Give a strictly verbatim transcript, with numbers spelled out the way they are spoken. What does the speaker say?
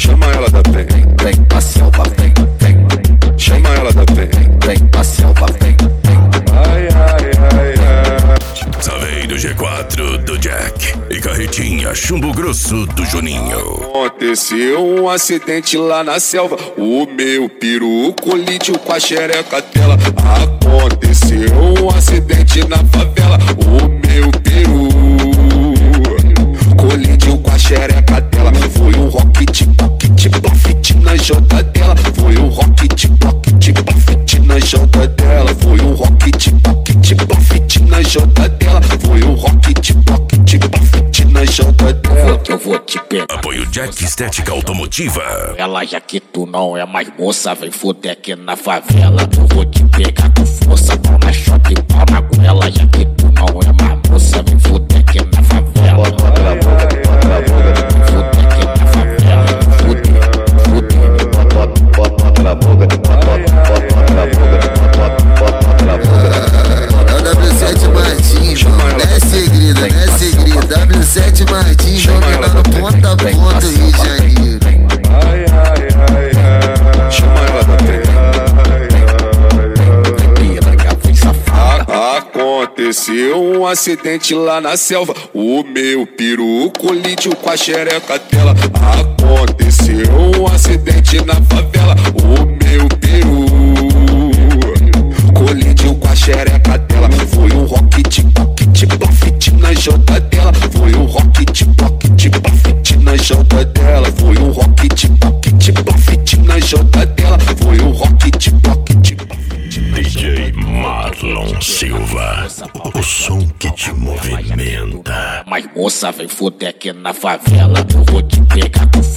Chama ela da pen, vem pra selva, vem, vem. chama ela da pen. Vem pra selva, vem, vem. Ai, ai, ai, ai. Saveiro G quatro do Jack e Carretinha Chumbo Grosso do Juninho. Aconteceu um acidente lá na selva, o meu peru colidiu com a xereca dela. Aconteceu um acidente na favela, o meu peru colidiu com a xereca dela. Foi um rock tipo tipo fit na jota dela. Foi um rock tipo tipo fit na jota dela. Foi um rock tipo tipo fit na jota dela. Foi um rock tipo tipo fit na jota dela. Eu vou te pegar. Apoio Jack Estética Automotiva. Ela já que tu não é mais moça, vem foder aqui na favela. Eu vou te pegar com força, pau na chota e pau na goela. Já que tu não é mais moça, vem foder aqui na favela. Bota na boca, bota na boca, vem foder aqui na favela. Fuder, fuder, bota, bota na boca, bota, bota na boca, bota na boca. É o W sete Martins, não é segredo, não é segredo. W sete Martins, jogando ponta a ponta Rio de Janeiro. Ai, ai, ai, ai. Chama ela da pen. Aconteceu um acidente lá na selva, o meu peru colidiu com a xereca dela. Aconteceu um acidente na favela, o meu peru colidiu com a xereca dela. Foi um rock tipo tipo fit na jota dela. Foi um rock tipo tipo fit na jota dela. Foi um rock tipo tipo fit na jota dela. Foi um rock tipo tipo D J Marlon Silva, o som que te movimenta. Mas moça, vem foder aqui na favela. Eu vou te pegar com